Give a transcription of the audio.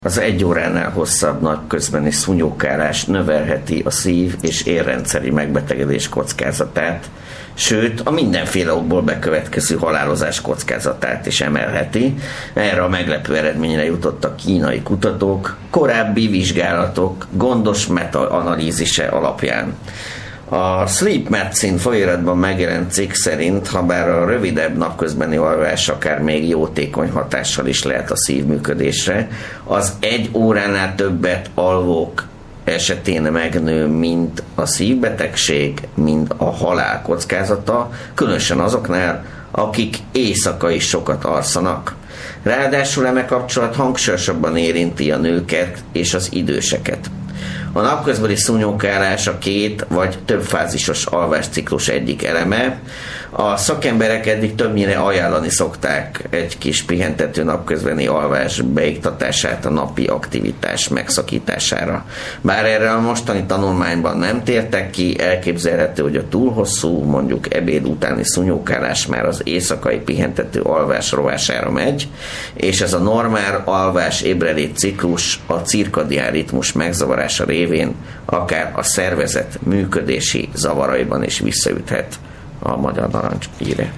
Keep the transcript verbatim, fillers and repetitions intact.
Az egy óránál hosszabb napközbeni szúnyókálás növelheti a szív- és érrendszeri megbetegedés kockázatát, sőt a mindenféle okból bekövetkező halálozás kockázatát is emelheti. Erre a meglepő eredményre jutottak kínai kutatók korábbi vizsgálatok gondos meta-analízise alapján. A Sleep Medicine folyóiratban megjelent cikk szerint, ha bár a rövidebb napközbeni alvás akár még jótékony hatással is lehet a szívműködésre, az egy óránál többet alvók esetén megnő mind a szívbetegség, mind a halál kockázata, különösen azoknál, akik éjszaka is sokat alszanak. Ráadásul eme kapcsolat hangsúlyosabban érinti a nőket és az időseket. A napközbeni szúnyókálás a két vagy több fázisos alvásciklus egyik eleme. A szakemberek eddig többnyire ajánlani szokták egy kis pihentető napközbeni alvás beiktatását a napi aktivitás megszakítására. Bár erre a mostani tanulmányban nem tértek ki, elképzelhető, hogy a túl hosszú, mondjuk ebéd utáni szúnyókálás már az éjszakai pihentető alvás rovására megy, és ez a normál alvás ébredét ciklus a cirkadián ritmus megzavarása révén akár a szervezet működési zavaraiban is visszaüthet. A Magyar Narancs írja.